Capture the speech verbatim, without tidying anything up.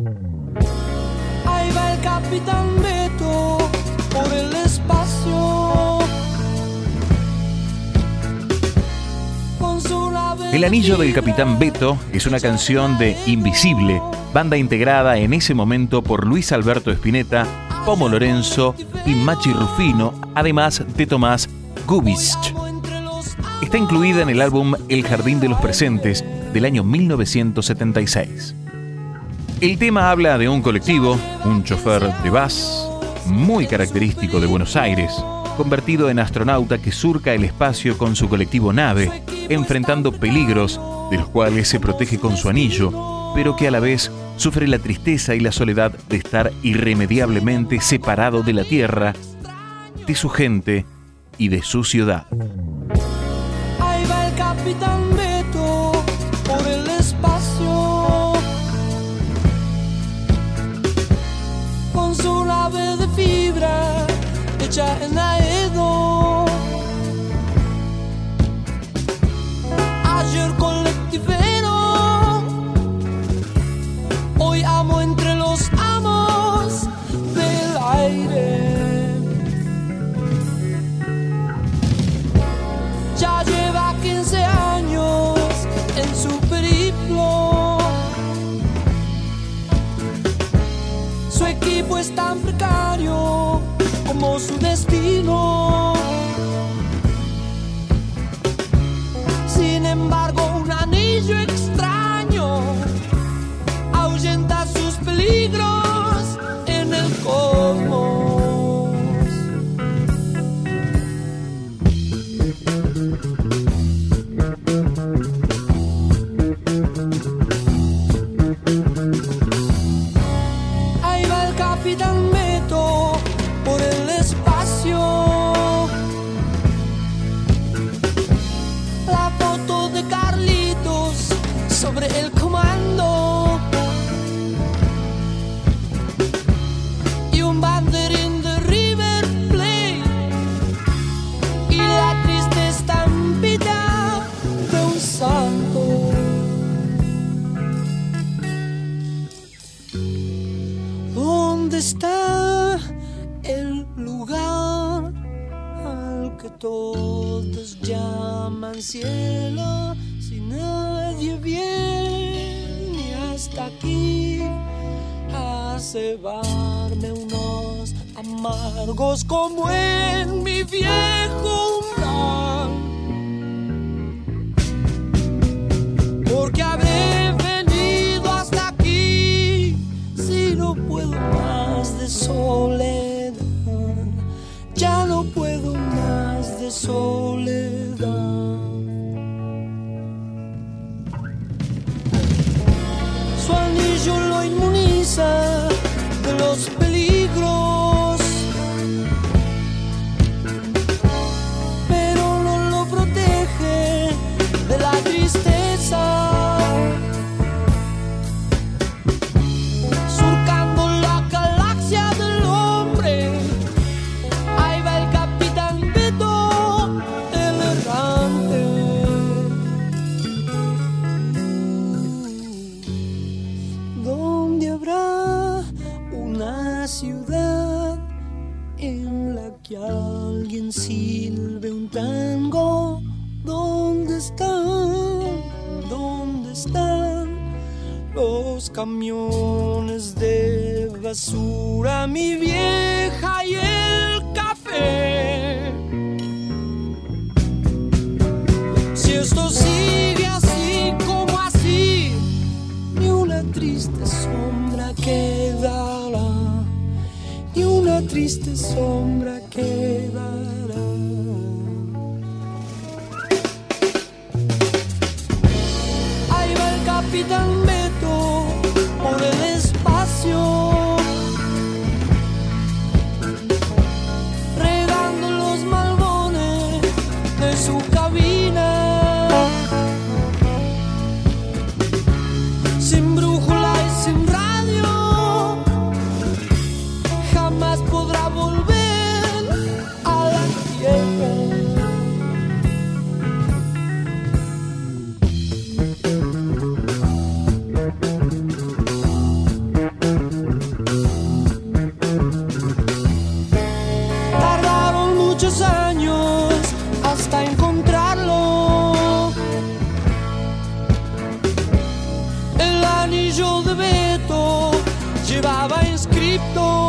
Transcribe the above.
Ahí va el Capitán Beto por el espacio. Con su nave. El Anillo del Capitán Beto es una canción de Invisible, banda integrada en ese momento por Luis Alberto Spinetta, Pomo Lorenzo y Machi Rufino, además de Tomás Gubitsch. Está incluida en el álbum El Jardín de los Presentes del año mil novecientos setenta y seis. El tema habla de un colectivo, un chofer de bus, muy característico de Buenos Aires, convertido en astronauta que surca el espacio con su colectivo nave, enfrentando peligros de los cuales se protege con su anillo, pero que a la vez sufre la tristeza y la soledad de estar irremediablemente separado de la Tierra, de su gente y de su ciudad. Ahí va el Capitán Beto por el espacio. Con su nave de fibra hecha en Aedo. Ayer colectivero, hoy amo entre los amos del aire. Ya lleva quince años en su periplo. Su equipo es tan precario como su destino. Sin embargo, un anillo extraño ahuyenta sus peligros en el cosmos. Ahí va el Capitán Beto por el espacio. La foto de Carlitos sobre el comando y un banderín de River Plate y la triste estampita de un santo. ¿Dónde está el lugar al que todos llaman cielo? Si nadie viene hasta aquí a cebarme unos amargos como en mi viejo umbral. Porque habré venido hasta aquí si no puedo más de soledad. Ya no puedo más de soledad. Su anillo lo inmuniza de los peligros, pero no lo protege de la tristeza. Surcando la galaxia del hombre, ahí va el Capitán Beto, el errante. ¿Dónde habrá una ciudad en la que alguien silbe un tango? ¿Dónde están? ¿Dónde están los camiones de basura, mi vieja y el café? Si esto sigue así como así, ni una triste sombra quedará, ni una triste sombra quedará. Ahí va el Capitán Beto por el espacio, regando los malbones de su cabina. Sin brújula y sin radio, jamás podrá volver a la llevaba inscrito